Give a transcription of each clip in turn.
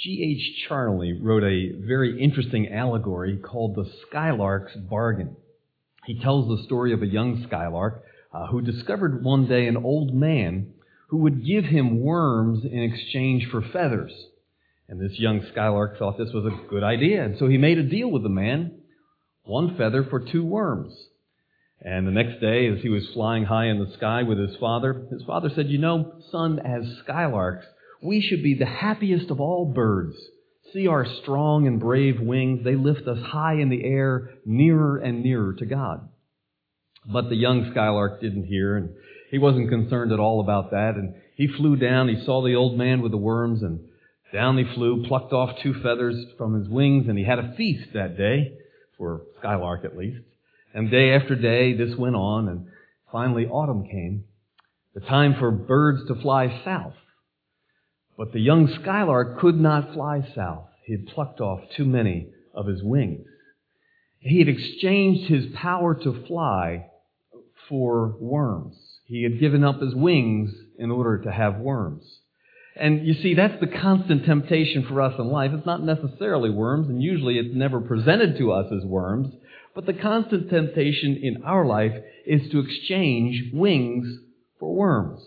G.H. Charnley wrote a very interesting allegory called The Skylark's Bargain. He tells the story of a young skylark who discovered one day an old man who would give him worms in exchange for feathers. And this young skylark thought this was a good idea, and so he made a deal with the man, 1 feather for 2 worms. And the next day, as he was flying high in the sky with his father said, "You know, son, as skylarks, we should be the happiest of all birds. See our strong and brave wings. They lift us high in the air, nearer and nearer to God." But the young skylark didn't hear, and he wasn't concerned at all about that. And he flew down. He saw the old man with the worms, and down he flew, plucked off 2 feathers from his wings, and he had a feast that day, for skylark at least. And day after day, this went on, and finally autumn came, the time for birds to fly south. But the young skylark could not fly south. He had plucked off too many of his wings. He had exchanged his power to fly for worms. He had given up his wings in order to have worms. And you see, that's the constant temptation for us in life. It's not necessarily worms, and usually it's never presented to us as worms. But the constant temptation in our life is to exchange wings for worms.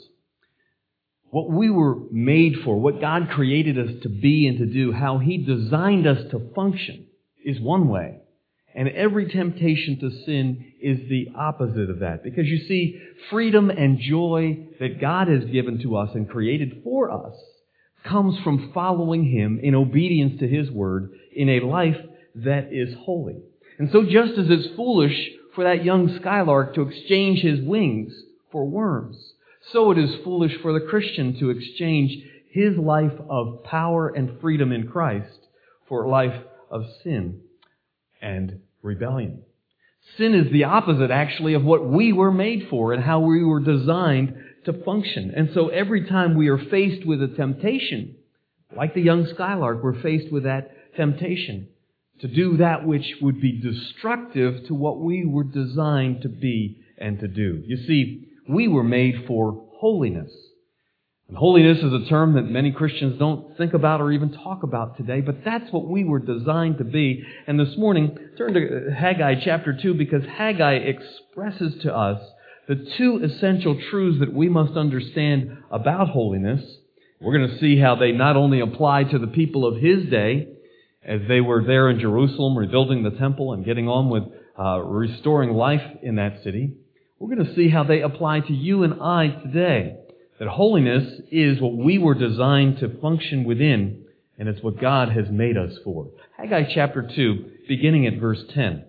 What we were made for, what God created us to be and to do, how He designed us to function, is one way. And every temptation to sin is the opposite of that. Because you see, freedom and joy that God has given to us and created for us comes from following Him in obedience to His Word in a life that is holy. And so just as it's foolish for that young skylark to exchange his wings for worms, so it is foolish for the Christian to exchange his life of power and freedom in Christ for a life of sin and rebellion. Sin is the opposite, actually, of what we were made for and how we were designed to function. And so every time we are faced with a temptation, like the young skylark, we're faced with that temptation to do that which would be destructive to what we were designed to be and to do. You see, we were made for holiness. And holiness is a term that many Christians don't think about or even talk about today, but that's what we were designed to be. And this morning, turn to Haggai chapter 2, because Haggai expresses to us the 2 essential truths that we must understand about holiness. We're going to see how they not only apply to the people of his day, as they were there in Jerusalem rebuilding the temple and getting on with restoring life in that city. We're going to see how they apply to you and I today. That holiness is what we were designed to function within, and it's what God has made us for. Haggai chapter 2, beginning at verse 10.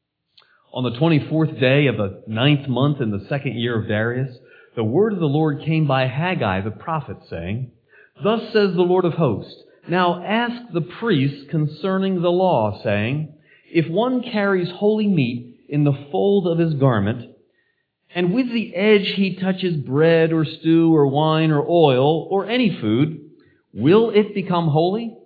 On the 24th day of the 9th month in the 2nd year of Darius, the word of the Lord came by Haggai the prophet, saying, "Thus says the Lord of hosts, now ask the priests concerning the law, saying, if one carries holy meat in the fold of his garment, and with the edge he touches bread or stew or wine or oil or any food, will it become holy?"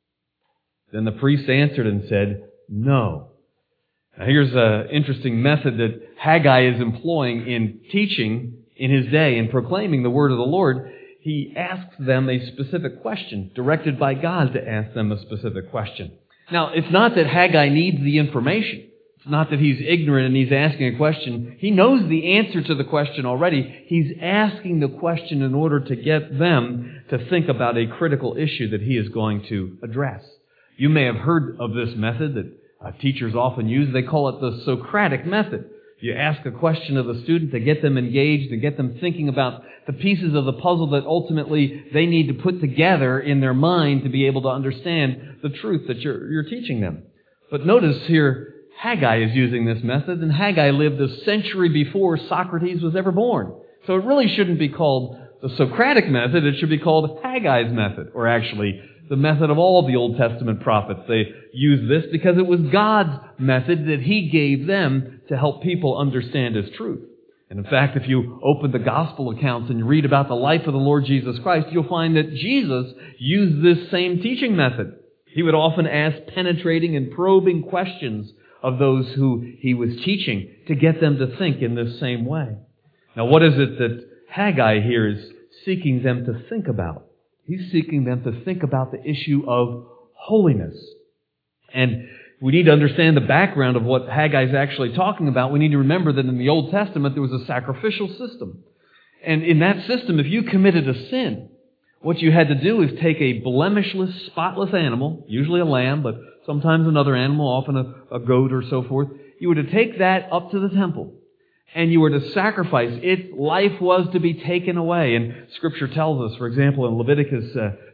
Then the priest answered and said, "No." Now here's an interesting method that Haggai is employing in teaching in his day and proclaiming the word of the Lord. He asks them a specific question, directed by God to ask them a specific question. Now, it's not that Haggai needs the information. It's not that he's ignorant and he's asking a question. He knows the answer to the question already. He's asking the question in order to get them to think about a critical issue that he is going to address. You may have heard of this method that teachers often use. They call it the Socratic method. You ask a question of the student to get them engaged, to get them thinking about the pieces of the puzzle that ultimately they need to put together in their mind to be able to understand the truth that you're teaching them. But notice here, Haggai is using this method, and Haggai lived a century before Socrates was ever born. So it really shouldn't be called the Socratic method. It should be called Haggai's method, or actually the method of all the Old Testament prophets. They used this because it was God's method that He gave them to help people understand His truth. And in fact, if you open the gospel accounts and you read about the life of the Lord Jesus Christ, you'll find that Jesus used this same teaching method. He would often ask penetrating and probing questions of those who He was teaching to get them to think in this same way. Now, what is it that Haggai here is seeking them to think about? He's seeking them to think about the issue of holiness. And we need to understand the background of what Haggai is actually talking about. We need to remember that in the Old Testament there was a sacrificial system. And in that system, if you committed a sin, what you had to do is take a blemishless, spotless animal, usually a lamb, but sometimes another animal, often a goat or so forth. You were to take that up to the temple, and you were to sacrifice. Its life was to be taken away. And Scripture tells us, for example, in Leviticus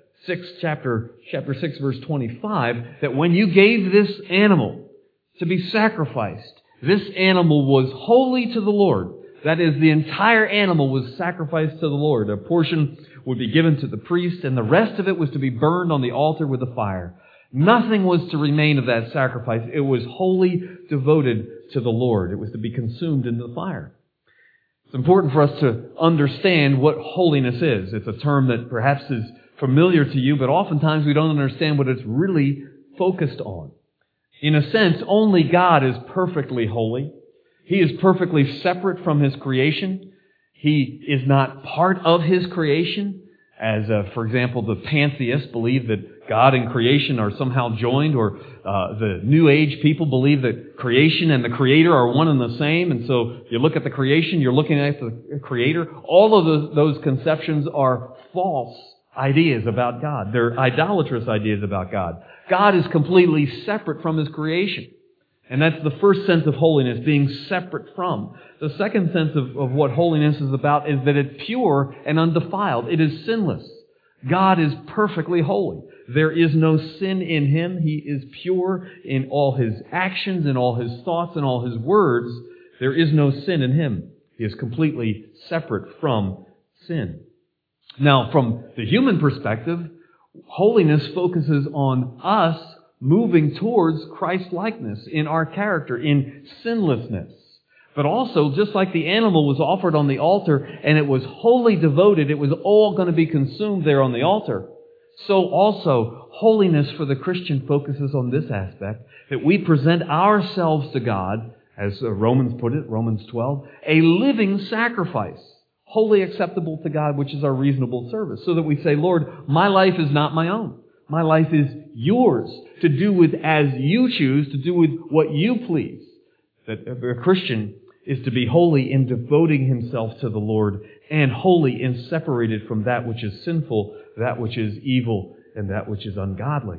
chapter 6, verse 25, that when you gave this animal to be sacrificed, this animal was holy to the Lord. That is, the entire animal was sacrificed to the Lord. A portion would be given to the priest, and the rest of it was to be burned on the altar with the fire. Nothing was to remain of that sacrifice. It was wholly devoted to the Lord. It was to be consumed in the fire. It's important for us to understand what holiness is. It's a term that perhaps is familiar to you, but oftentimes we don't understand what it's really focused on. In a sense, only God is perfectly holy. He is perfectly separate from His creation. He is not part of His creation. As, for example, the pantheists believe that God and creation are somehow joined, or the New Age people believe that creation and the Creator are one and the same. And so you look at the creation, you're looking at the Creator. All of those conceptions are false ideas about God. They're idolatrous ideas about God. God is completely separate from His creation. And that's the first sense of holiness, being separate from. The second sense of what holiness is about is that it's pure and undefiled. It is sinless. God is perfectly holy. There is no sin in Him. He is pure in all His actions, in all His thoughts, and all His words. There is no sin in Him. He is completely separate from sin. Now, from the human perspective, holiness focuses on us moving towards Christ-likeness in our character, in sinlessness. But also, just like the animal was offered on the altar and it was wholly devoted, it was all going to be consumed there on the altar, so also holiness for the Christian focuses on this aspect, that we present ourselves to God, as Romans put it, Romans 12, a living sacrifice, wholly acceptable to God, which is our reasonable service. So that we say, Lord, my life is not my own. My life is yours, to do with as you choose, to do with what you please. That a Christian is to be holy in devoting himself to the Lord, and holy in separated from that which is sinful, that which is evil, and that which is ungodly.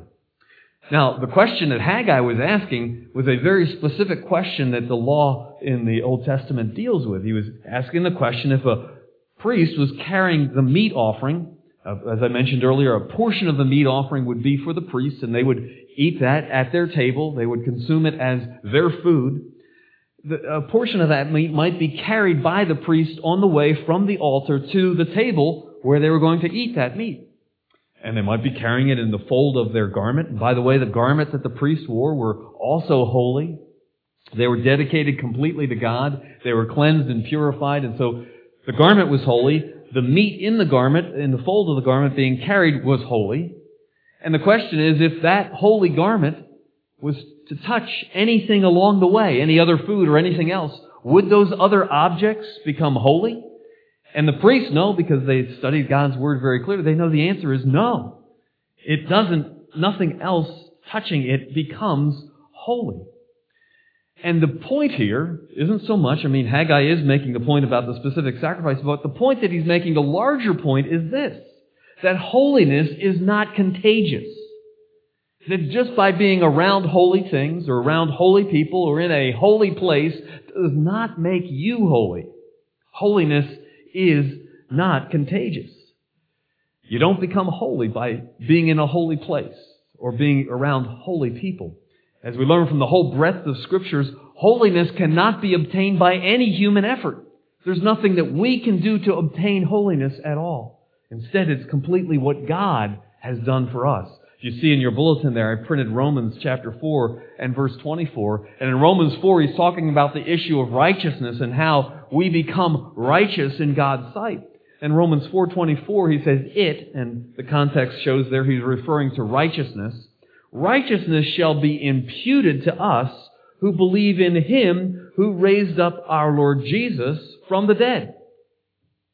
Now, the question that Haggai was asking was a very specific question that the law in the Old Testament deals with. He was asking the question, if a priest was carrying the meat offering, as I mentioned earlier, a portion of the meat offering would be for the priests, and they would eat that at their table. They would consume it as their food. A portion of that meat might be carried by the priest on the way from the altar to the table where they were going to eat that meat. And they might be carrying it in the fold of their garment. And by the way, the garments that the priest wore were also holy. They were dedicated completely to God. They were cleansed and purified, and so the garment was holy. The meat in the garment, in the fold of the garment being carried, was holy. And the question is, if that holy garment was to touch anything along the way, any other food or anything else, would those other objects become holy? And the priests know, because they studied God's Word very clearly, they know the answer is no. It doesn't, nothing else touching it becomes holy. And the point here isn't so much, Haggai is making the point about the specific sacrifice, but the point that he's making, the larger point, is this: that holiness is not contagious. That just by being around holy things, or around holy people, or in a holy place, does not make you holy. Holiness is not contagious. You don't become holy by being in a holy place, or being around holy people. As we learn from the whole breadth of Scriptures, holiness cannot be obtained by any human effort. There's nothing that we can do to obtain holiness at all. Instead, it's completely what God has done for us. You see in your bulletin there, I printed Romans chapter 4 and verse 24. And in Romans 4, he's talking about the issue of righteousness and how we become righteous in God's sight. In Romans 4:24, he says, it, and the context shows there he's referring to righteousness, righteousness shall be imputed to us who believe in Him who raised up our Lord Jesus from the dead.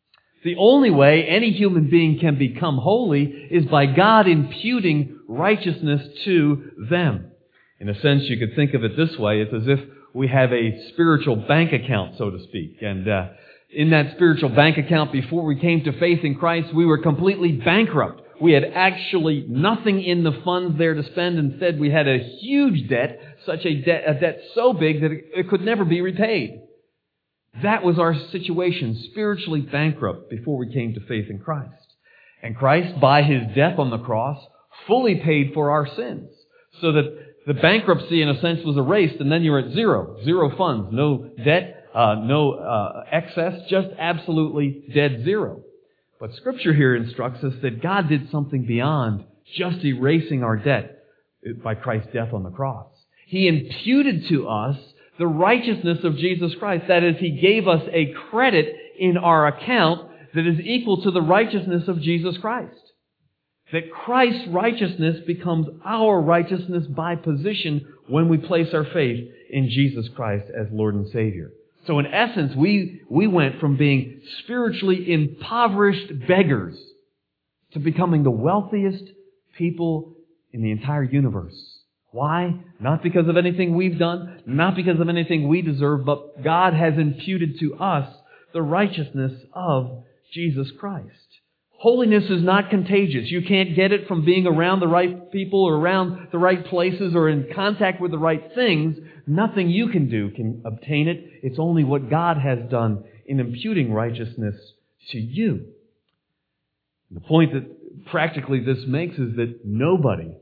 The only way any human being can become holy is by God imputing righteousness to them. In a sense, you could think of it this way. It's as if we have a spiritual bank account, so to speak. And in that spiritual bank account, before we came to faith in Christ, we were completely bankrupt. We had actually nothing in the funds there to spend. Instead, we had a huge debt, a debt so big that it could never be repaid. That was our situation, spiritually bankrupt before we came to faith in Christ. And Christ, by His death on the cross, fully paid for our sins, so that the bankruptcy, in a sense, was erased, and then you're at zero funds, no debt, no excess, just absolutely dead zero. But Scripture here instructs us that God did something beyond just erasing our debt by Christ's death on the cross. He imputed to us the righteousness of Jesus Christ. That is, He gave us a credit in our account that is equal to the righteousness of Jesus Christ. That Christ's righteousness becomes our righteousness by position when we place our faith in Jesus Christ as Lord and Savior. So in essence, we went from being spiritually impoverished beggars to becoming the wealthiest people in the entire universe. Why? Not because of anything we've done, not because of anything we deserve, but God has imputed to us the righteousness of Jesus Christ. Holiness is not contagious. You can't get it from being around the right people or around the right places or in contact with the right things. Nothing you can do can obtain it. It's only what God has done in imputing righteousness to you. The point that practically this makes is that nobody,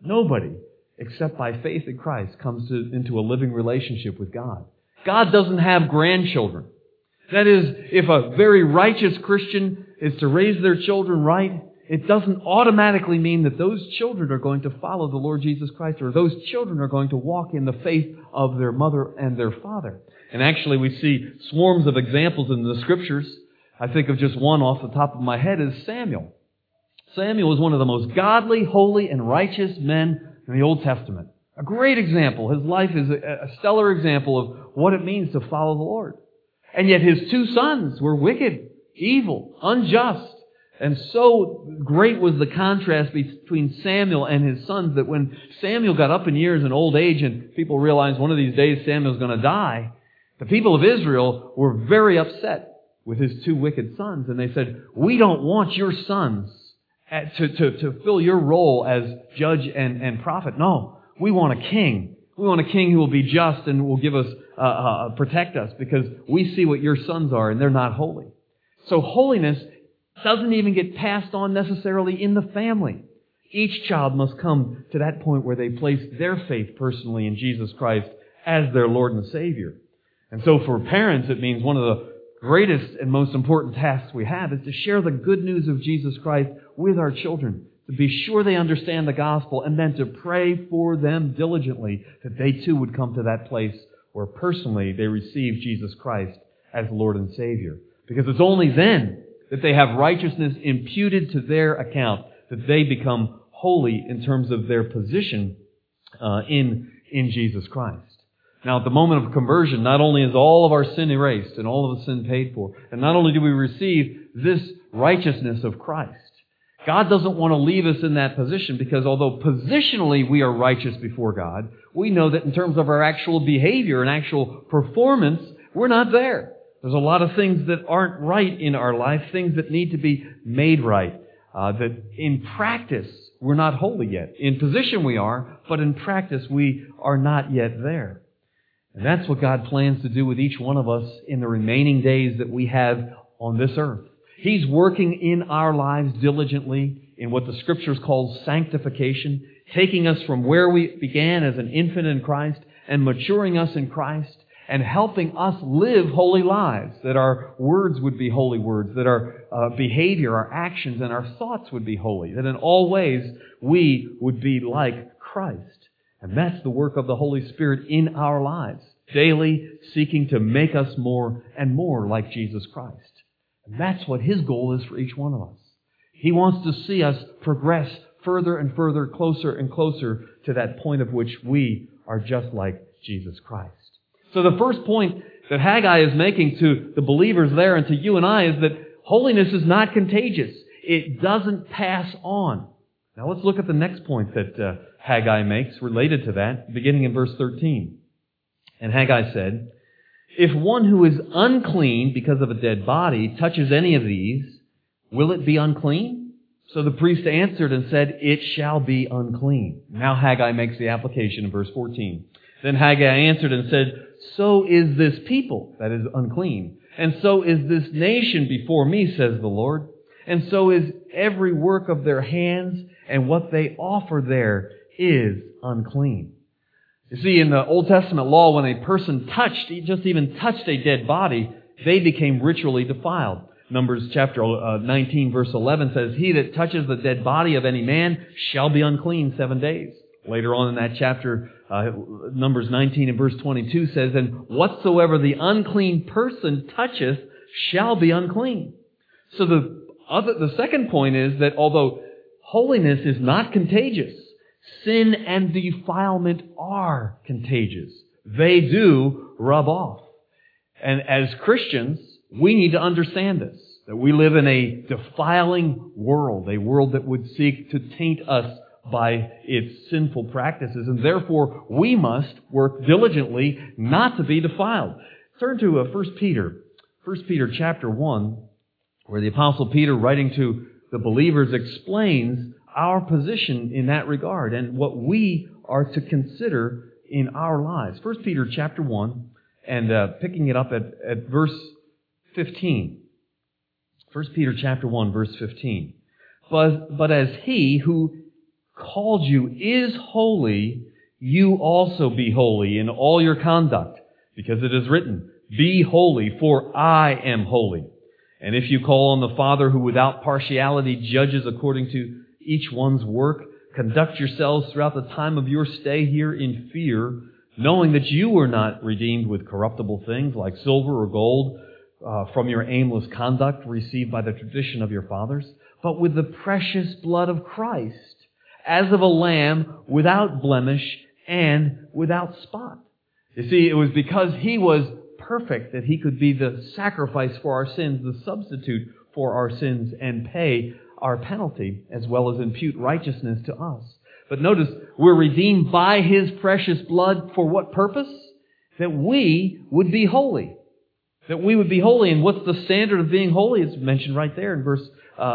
except by faith in Christ, comes into a living relationship with God. God doesn't have grandchildren. That is, if a very righteous Christian is to raise their children right, it doesn't automatically mean that those children are going to follow the Lord Jesus Christ, or those children are going to walk in the faith of their mother and their father. And actually we see swarms of examples in the Scriptures. I think of just one off the top of my head is Samuel. Samuel was one of the most godly, holy, and righteous men in the Old Testament. A great example. His life is a stellar example of what it means to follow the Lord. And yet his two sons were wicked, evil, unjust. And so great was the contrast between Samuel and his sons that when Samuel got up in years and old age and people realized one of these days Samuel's going to die, the people of Israel were very upset with his two wicked sons. And they said, "We don't want your sons to fill your role as judge and prophet. No, we want a king. We want a king who will be just and will give us, protect us, because we see what your sons are and they're not holy." So holiness doesn't even get passed on necessarily in the family. Each child must come to that point where they place their faith personally in Jesus Christ as their Lord and Savior. And so for parents, it means one of the greatest and most important tasks we have is to share the good news of Jesus Christ with our children, to be sure they understand the gospel, and then to pray for them diligently that they too would come to that place where personally they receive Jesus Christ as Lord and Savior. Because it's only then that they have righteousness imputed to their account, that they become holy in terms of their position in Jesus Christ. Now, at the moment of conversion, not only is all of our sin erased and all of the sin paid for, and not only do we receive this righteousness of Christ, God doesn't want to leave us in that position, because although positionally we are righteous before God, we know that in terms of our actual behavior and actual performance, we're not there. There's a lot of things that aren't right in our life, things that need to be made right, that in practice we're not holy yet. In position we are, but in practice we are not yet there. And that's what God plans to do with each one of us in the remaining days that we have on this earth. He's working in our lives diligently in what the Scriptures call sanctification, taking us from where we began as an infant in Christ and maturing us in Christ and helping us live holy lives, that our words would be holy words, that our behavior, our actions, and our thoughts would be holy, that in all ways we would be like Christ. And that's the work of the Holy Spirit in our lives, daily seeking to make us more and more like Jesus Christ. And that's what His goal is for each one of us. He wants to see us progress further and further, closer and closer to that point of which we are just like Jesus Christ. So the first point that Haggai is making to the believers there and to you and I is that holiness is not contagious. It doesn't pass on. Now let's look at the next point that Haggai makes related to that, beginning in verse 13. And Haggai said, "If one who is unclean because of a dead body touches any of these, will it be unclean?" So the priest answered and said, "It shall be unclean." Now Haggai makes the application in verse 14. Then Haggai answered and said, "So is this people," that is unclean, "and so is this nation before me, says the Lord, and so is every work of their hands, and what they offer there is unclean." You see, in the Old Testament law, when a person just even touched a dead body, they became ritually defiled. Numbers chapter 19, verse 11 says, "He that touches the dead body of any man shall be unclean 7 days." Later on in that chapter, Numbers 19 and verse 22 says, "And whatsoever the unclean person toucheth shall be unclean." So the second point is that although holiness is not contagious, sin and defilement are contagious. They do rub off. And as Christians, we need to understand this, that we live in a defiling world, a world that would seek to taint us by its sinful practices, and therefore we must work diligently not to be defiled. Turn to 1 Peter chapter 1, where the Apostle Peter, writing to the believers, explains our position in that regard and what we are to consider in our lives. 1 Peter chapter 1, and picking it up at verse 15. 1 Peter chapter 1, verse 15. But as He who called you is holy, you also be holy in all your conduct, because it is written, "Be holy, for I am holy." And if you call on the Father who without partiality judges according to each one's work, conduct yourselves throughout the time of your stay here in fear, knowing that you were not redeemed with corruptible things like silver or gold from your aimless conduct received by the tradition of your fathers, but with the precious blood of Christ, as of a lamb without blemish and without spot. You see, it was because He was perfect that He could be the sacrifice for our sins, the substitute for our sins, and pay our penalty, as well as impute righteousness to us. But notice, we're redeemed by His precious blood for what purpose? That we would be holy. That we would be holy. And what's the standard of being holy? It's mentioned right there in verse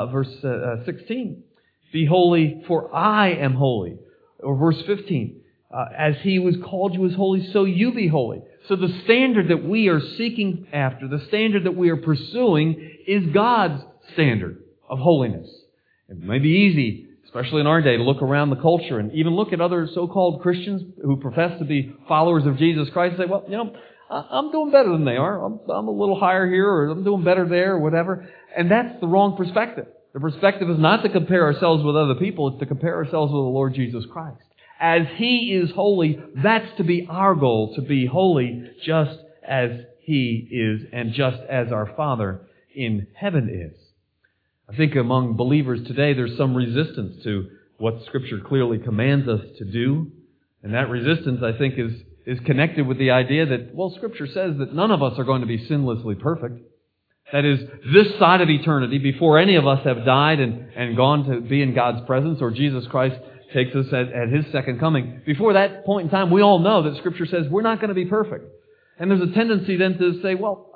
16. "Be holy, for I am holy." Or verse 15. "As He was called you is holy, so you be holy." So the standard that we are seeking after, the standard that we are pursuing, is God's standard of holiness. It may be easy, especially in our day, to look around the culture and even look at other so-called Christians who profess to be followers of Jesus Christ and say, "Well, I'm doing better than they are. I'm a little higher here, or I'm doing better there, or whatever." And that's the wrong perspective. The perspective is not to compare ourselves with other people. It's to compare ourselves with the Lord Jesus Christ. As He is holy, that's to be our goal, to be holy just as He is and just as our Father in heaven is. I think among believers today, there's some resistance to what Scripture clearly commands us to do. And that resistance, I think, is connected with the idea that, well, Scripture says that none of us are going to be sinlessly perfect. That is, this side of eternity, before any of us have died and gone to be in God's presence, or Jesus Christ takes us at His second coming, before that point in time, we all know that Scripture says we're not going to be perfect. And there's a tendency then to say, well,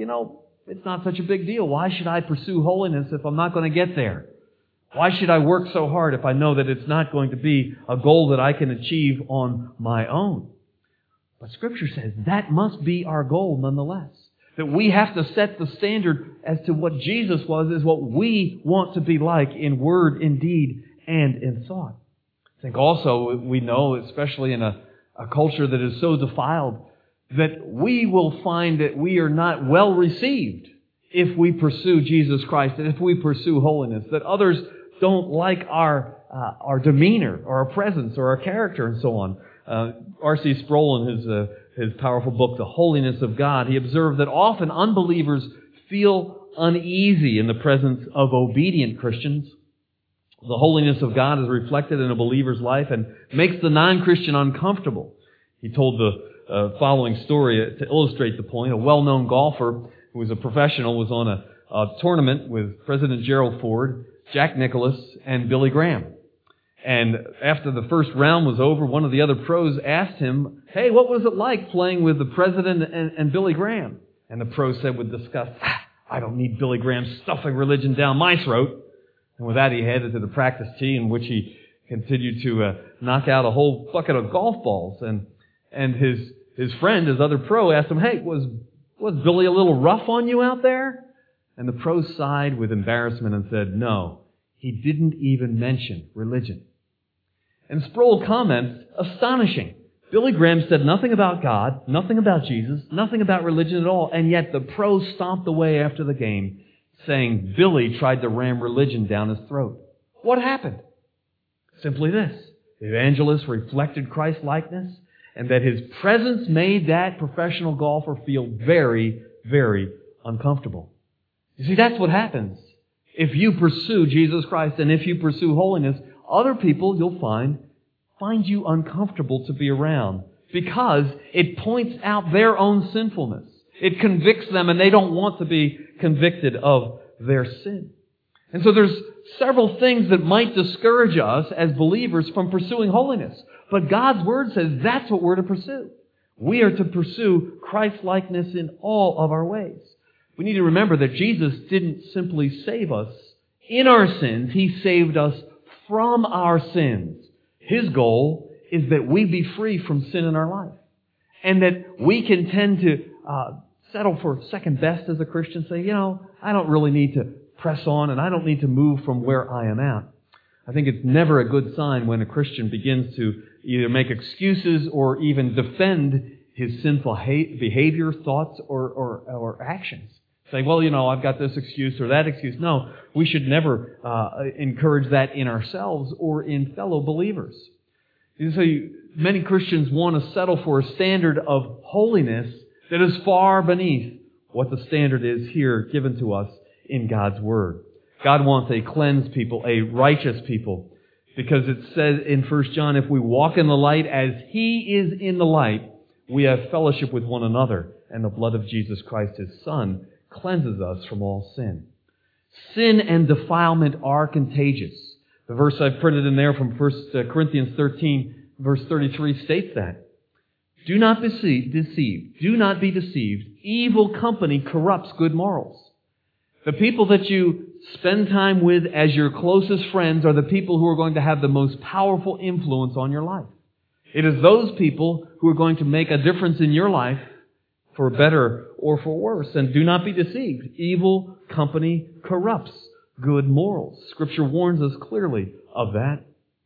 it's not such a big deal. Why should I pursue holiness if I'm not going to get there? Why should I work so hard if I know that it's not going to be a goal that I can achieve on my own? But Scripture says that must be our goal nonetheless. That we have to set the standard as to what Jesus was, is what we want to be like in word, in deed, and in thought. I think also we know, especially in a culture that is so defiled, that we will find that we are not well received if we pursue Jesus Christ and if we pursue holiness. That others don't like our demeanor or our presence or our character and so on. R.C. Sproul, in his powerful book, The Holiness of God, he observed that often unbelievers feel uneasy in the presence of obedient Christians. The holiness of God is reflected in a believer's life and makes the non-Christian uncomfortable. He told the following story to illustrate the point. A well-known golfer who was a professional was on a tournament with President Gerald Ford, Jack Nicklaus, and Billy Graham. And after the first round was over, one of the other pros asked him, "Hey, what was it like playing with the president and Billy Graham?" And the pro said with disgust, "I don't need Billy Graham stuffing religion down my throat." And with that, he headed to the practice tee, in which he continued to knock out a whole bucket of golf balls. And his friend, his other pro, asked him, "Hey, was Billy a little rough on you out there?" And the pro sighed with embarrassment and said, "No, he didn't even mention religion." And Sproul comments, "Astonishing. Billy Graham said nothing about God, nothing about Jesus, nothing about religion at all, and yet the pro stomped away after the game, saying Billy tried to ram religion down his throat. What happened? Simply this. The evangelist reflected Christ-likeness, and that his presence made that professional golfer feel very, very uncomfortable. You see, that's what happens. If you pursue Jesus Christ and if you pursue holiness, other people, you'll find you uncomfortable to be around because it points out their own sinfulness. It convicts them, and they don't want to be convicted of their sin. And so there's several things that might discourage us as believers from pursuing holiness. But God's Word says that's what we're to pursue. We are to pursue Christ-likeness in all of our ways. We need to remember that Jesus didn't simply save us in our sins. He saved us from our sins. His goal is that we be free from sin in our life. And that we can tend to settle for second best as a Christian. Say, I don't really need to press on and I don't need to move from where I am at. I think it's never a good sign when a Christian begins to either make excuses or even defend his sinful behavior, thoughts, or actions. Say, I've got this excuse or that excuse. No, we should never encourage that in ourselves or in fellow believers. So many Christians want to settle for a standard of holiness that is far beneath what the standard is here given to us in God's Word. God wants a cleansed people, a righteous people, because it says in 1 John, if we walk in the light as He is in the light, we have fellowship with one another, and the blood of Jesus Christ, His Son, cleanses us from all sin. Sin and defilement are contagious. The verse I've printed in there from 1 Corinthians 13, verse 33 states that. Do not be deceived. Do not be deceived. Evil company corrupts good morals. The people that you spend time with as your closest friends are the people who are going to have the most powerful influence on your life. It is those people who are going to make a difference in your life for better or for worse. And do not be deceived. Evil company corrupts good morals. Scripture warns us clearly of that.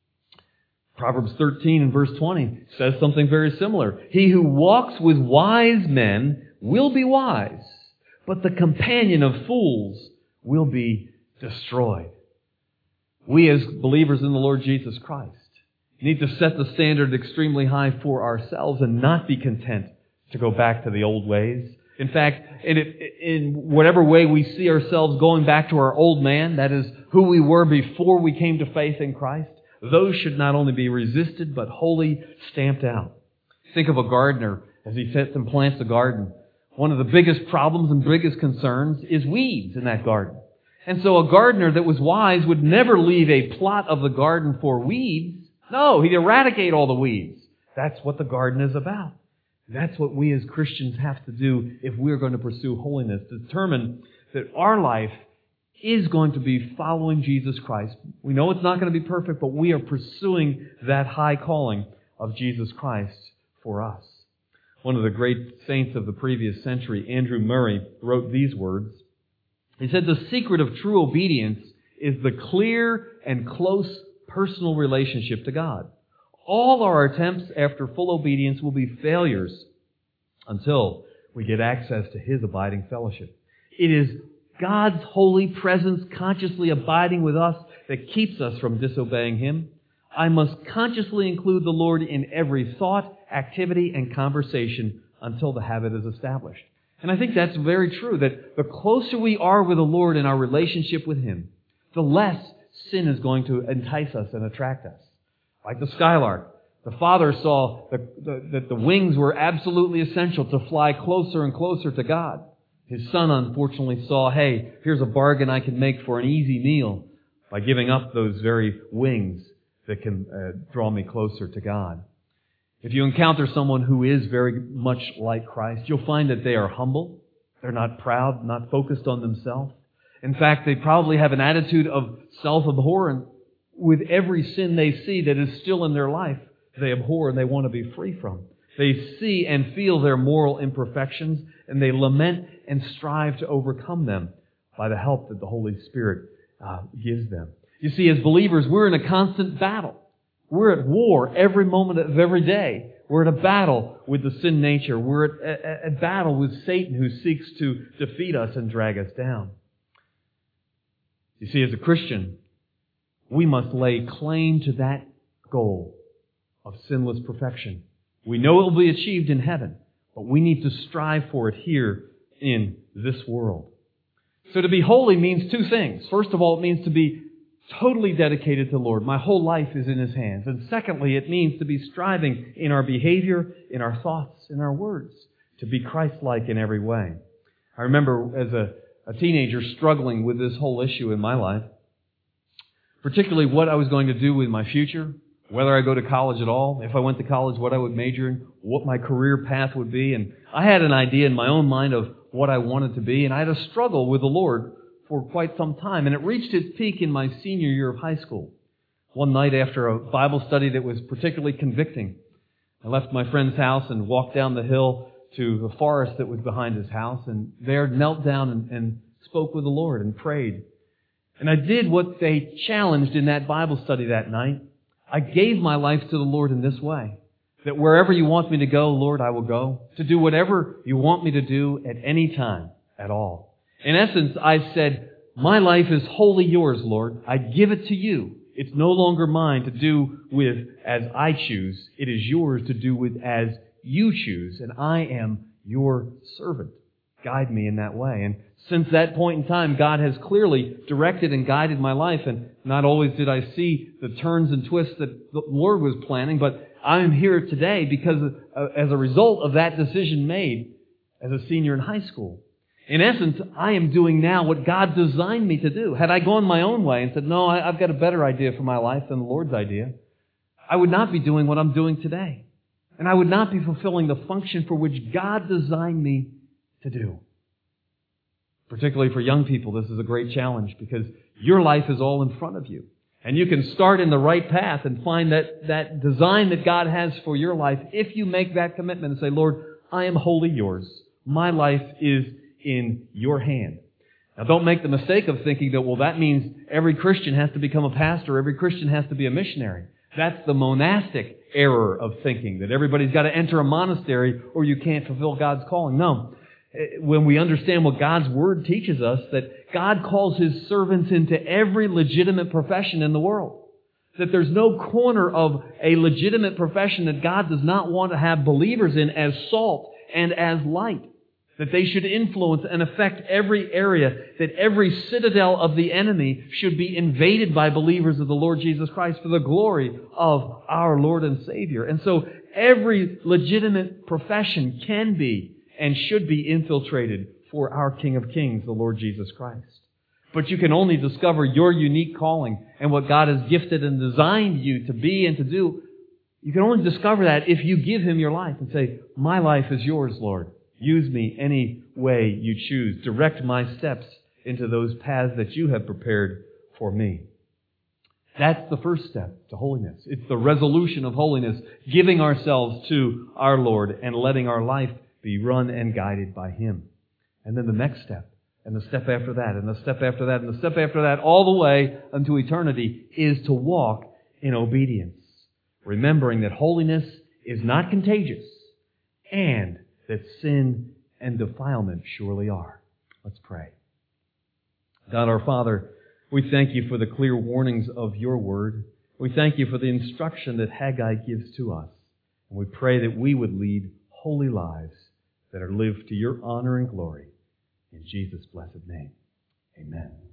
Proverbs 13 and verse 20 says something very similar. He who walks with wise men will be wise, but the companion of fools will be destroyed. We as believers in the Lord Jesus Christ need to set the standard extremely high for ourselves and not be content to go back to the old ways. In fact, in whatever way we see ourselves going back to our old man, that is who we were before we came to faith in Christ, those should not only be resisted, but wholly stamped out. Think of a gardener as he sits and plants a garden. One of the biggest problems and biggest concerns is weeds in that garden. And so a gardener that was wise would never leave a plot of the garden for weeds. No, he'd eradicate all the weeds. That's what the garden is about. That's what we as Christians have to do if we're going to pursue holiness. Determine that our life is going to be following Jesus Christ. We know it's not going to be perfect, but we are pursuing that high calling of Jesus Christ for us. One of the great saints of the previous century, Andrew Murray, wrote these words. He said, the secret of true obedience is the clear and close personal relationship to God. All our attempts after full obedience will be failures until we get access to His abiding fellowship. It is God's holy presence consciously abiding with us that keeps us from disobeying Him. I must consciously include the Lord in every thought, activity, and conversation until the habit is established. And I think that's very true, that the closer we are with the Lord in our relationship with Him, the less sin is going to entice us and attract us. Like the skylark, the father saw that the wings were absolutely essential to fly closer and closer to God. His son unfortunately saw, hey, here's a bargain I can make for an easy meal by giving up those very wings that can draw me closer to God. If you encounter someone who is very much like Christ, you'll find that they are humble. They're not proud, not focused on themselves. In fact, they probably have an attitude of self-abhorrence. With every sin they see that is still in their life, they abhor and they want to be free from. They see and feel their moral imperfections, and they lament and strive to overcome them by the help that the Holy Spirit gives them. You see, as believers, we're in a constant battle. We're at war every moment of every day. We're in a battle with the sin nature. We're at a battle with Satan who seeks to defeat us and drag us down. You see, as a Christian, we must lay claim to that goal of sinless perfection. We know it will be achieved in heaven, but we need to strive for it here in this world. So to be holy means two things. First of all, it means to be totally dedicated to the Lord. My whole life is in His hands. And secondly, it means to be striving in our behavior, in our thoughts, in our words, to be Christ-like in every way. I remember as a teenager struggling with this whole issue in my life, particularly what I was going to do with my future, whether I go to college at all, if I went to college, what I would major in, what my career path would be. And I had an idea in my own mind of what I wanted to be, and I had a struggle with the Lord for quite some time. And it reached its peak in my senior year of high school. One night after a Bible study that was particularly convicting, I left my friend's house and walked down the hill to the forest that was behind his house, and there knelt down and spoke with the Lord and prayed. And I did what they challenged in that Bible study that night. I gave my life to the Lord in this way, that wherever you want me to go, Lord, I will go, to do whatever you want me to do at any time at all. In essence, I said, my life is wholly yours, Lord. I give it to you. It's no longer mine to do with as I choose. It is yours to do with as you choose, and I am your servant. Guide me in that way. And since that point in time, God has clearly directed and guided my life, and not always did I see the turns and twists that the Lord was planning, but I am here today because as a result of that decision made as a senior in high school. In essence, I am doing now what God designed me to do. Had I gone my own way and said, no, I've got a better idea for my life than the Lord's idea, I would not be doing what I'm doing today. And I would not be fulfilling the function for which God designed me to do. Particularly for young people, this is a great challenge because your life is all in front of you. And you can start in the right path and find that design that God has for your life if you make that commitment and say, Lord, I am wholly yours. My life is in your hand. Now, don't make the mistake of thinking that, well, that means every Christian has to become a pastor, every Christian has to be a missionary. That's the monastic error of thinking, that everybody's got to enter a monastery or you can't fulfill God's calling. No. When we understand what God's Word teaches us, that God calls His servants into every legitimate profession in the world. That there's no corner of a legitimate profession that God does not want to have believers in as salt and as light. That they should influence and affect every area, that every citadel of the enemy should be invaded by believers of the Lord Jesus Christ for the glory of our Lord and Savior. And so every legitimate profession can be and should be infiltrated for our King of Kings, the Lord Jesus Christ. But you can only discover your unique calling and what God has gifted and designed you to be and to do. You can only discover that if you give Him your life and say, my life is yours, Lord. Use me any way you choose. Direct my steps into those paths that you have prepared for me. That's the first step to holiness. It's the resolution of holiness, giving ourselves to our Lord and letting our life be run and guided by Him. And then the next step, and the step after that, and the step after that, and the step after that, all the way unto eternity, is to walk in obedience, remembering that holiness is not contagious, and that sin and defilement surely are. Let's pray. God our Father, we thank You for the clear warnings of Your Word. We thank You for the instruction that Haggai gives to us. And we pray that we would lead holy lives that are lived to Your honor and glory. In Jesus' blessed name, amen.